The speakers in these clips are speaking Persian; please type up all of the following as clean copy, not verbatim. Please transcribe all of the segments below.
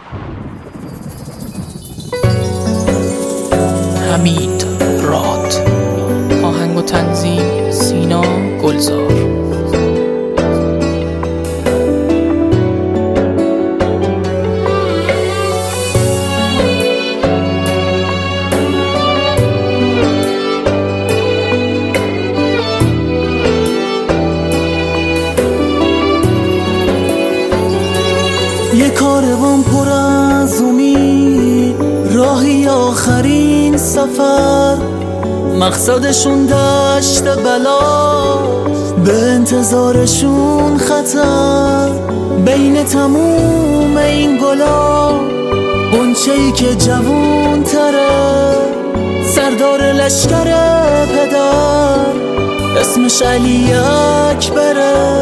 حمید راد. آهنگ و تنظیم سینا گلزار. یه کاروان پر از امید، راهی آخرین سفر، مقصدشون دشت بلا، به انتظارشون خطر. بین تموم این گلا غنچه‌ای که جوون تره، سردار لشکر پدر، اسمش علی اکبره.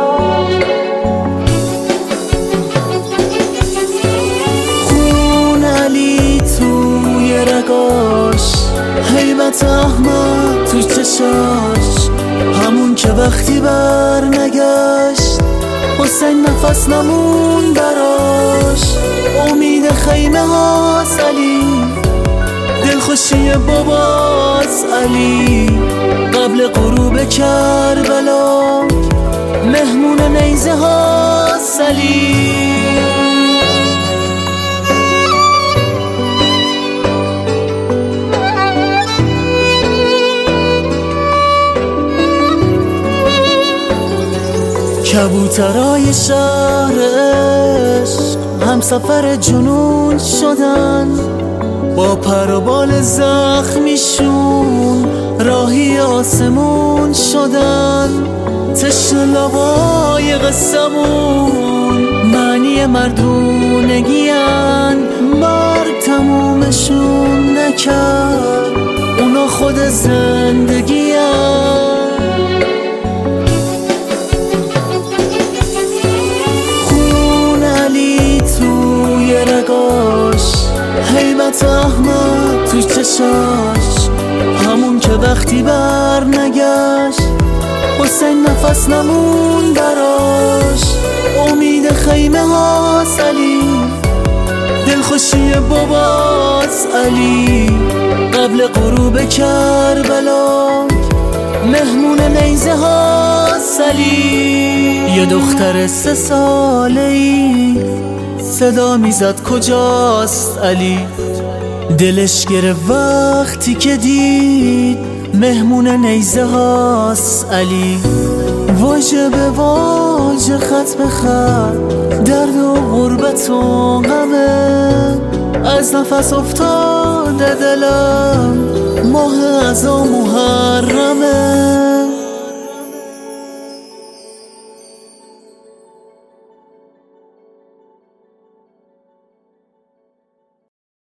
هیبت احمد تو چشاش، همون که وقتی بر نگشت حسین نفس نمون براش. امید خیمه هاست علی، دلخوشی باباست علی، قبل غروب کربلا مهمون نیزه هاست علی. کبوترای شهر عشق همسفر جنون شدن، با پر و بال زخمیشون راهی آسمون شدن. تشنه لبای قصمون معنی مردونگیان، مرگ تمومشون نکرد اونا خود زندگیان. هیبت احمد تو چشاش، همون که وقتی بر نگشت حسین نفس نمون براش. امید خیمه هاست علی، دلخوشی باباست علی، قبل غروب کربلا مهمون نیزه هاست علی. یه دختر 3 ساله‌ای صدا میزد کجاست علی، دلش گرفت وقتی که دید مهمون نیزه هاست علی. واژه به واژه خط به خط درد و غربت و غمه، از نفس افتاده دلم ماه از محرمه.